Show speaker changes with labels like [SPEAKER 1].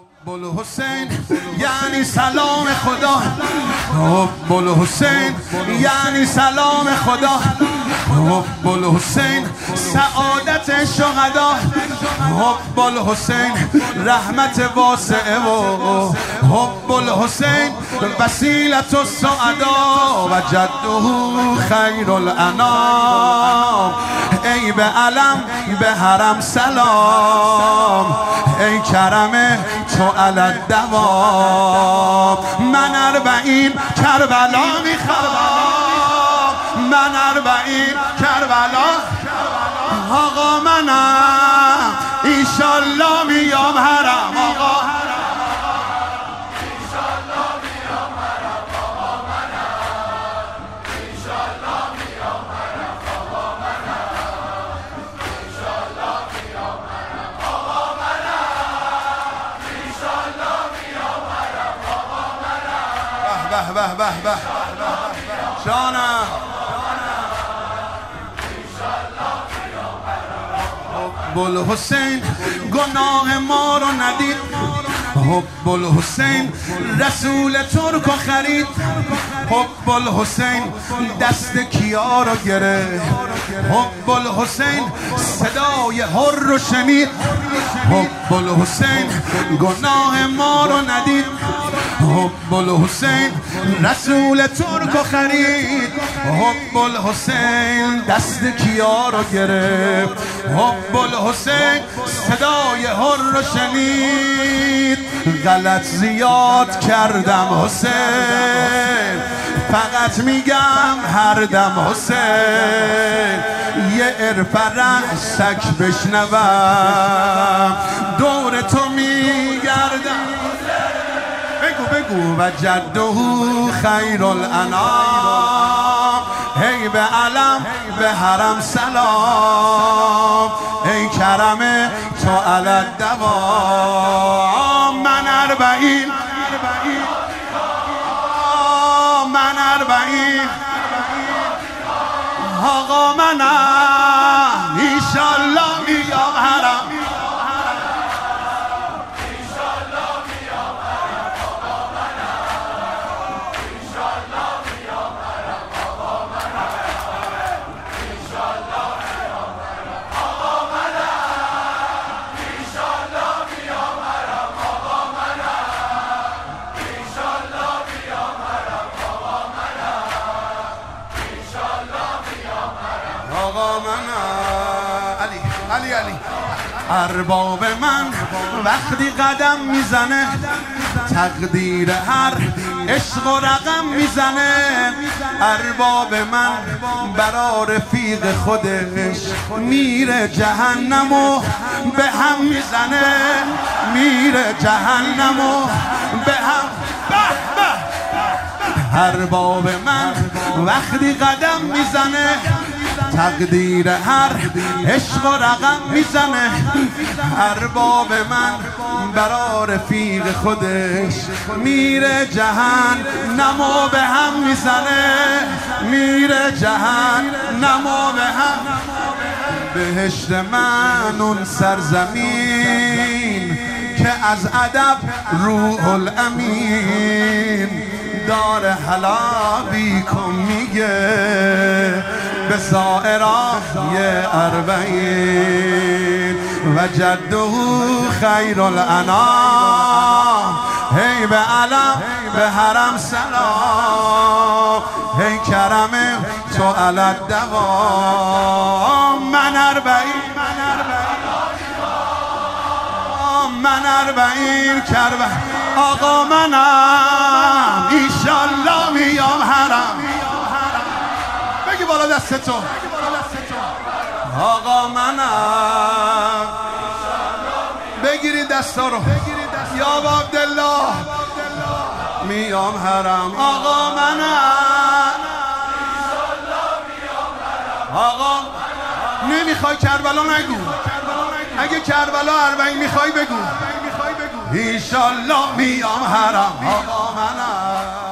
[SPEAKER 1] حب الحسین یعنی سلام خدا، حب الحسین یعنی سلام خدا، حب الحسین سعادت شهدا، حب الحسین رحمت واسعه و حب الحسین وسیلت السعدا و جده خیر الانام. ای به علم به حرم سلام، ای کرم تو علی الدوام. من 40 کربلا میخوام، من 40 کربلا، آقا منم ایشالله میام حرم، آقا ایشالله میام حرم، آقا منم ایشالله میام حرم، آقا منم ایشالله میام حرم، آقا منم ایشالله میام حرم، آقا منم. به به به به جانم حب الحسین گناه ما رو ندید، حب الحسین رسول ترک خرید، حب الحسین دست کیا رو گرفت، حب الحسین صدای هر رو شنید، حب الحسین گناه ما رو ندید، حب الحسین رسول ترک خرید، حب الحسین دست کیا رو گرفت، حب الحسین صدای هر رو شنید. غلط زیاد کردم حسین، فقط میگم هر دم حسین، یه عرف رأسک بشنوم دور تو میگردم. بگو بگو و جده خیر الانام. ای به علم به حرم سلام، ای کرم تو علی الدوام. من 40 من 40 آقا منم ایشالله میام حرم، آقا من علی علی. ارباب من وقتی قدم میزنه، تقدیر هر عشق و رقم میزنه. ارباب من برا رفیق خودش میره جهنم و به هم میزنه، میره جهنم و به هم. ارباب من وقتی قدم میزنه، تقدیر هر عشق و رقم میزنه. ارباب من برا رفیق خودش میره جهنم و به هم میزنه، میره جهنم و به هم. بهشت من اون سرزمین که از ادب روح الامین دار حلابی کن میگه به سائرای 40 و جده خیر الانام. هی به علم به حرم سلام، هی کرم تو علی الدوام. من 40 کربلا، آقا منم ایشالله میام حرم. بگی بالا دستتو، آقا منم. بگیرید دستا رو، یا با عبدالله میام حرم، آقا منم. آقا نمیخوای کربلا نگو، اگه کربلا 40 میخوای بگو، ایشالله میام حرم، آقا منم.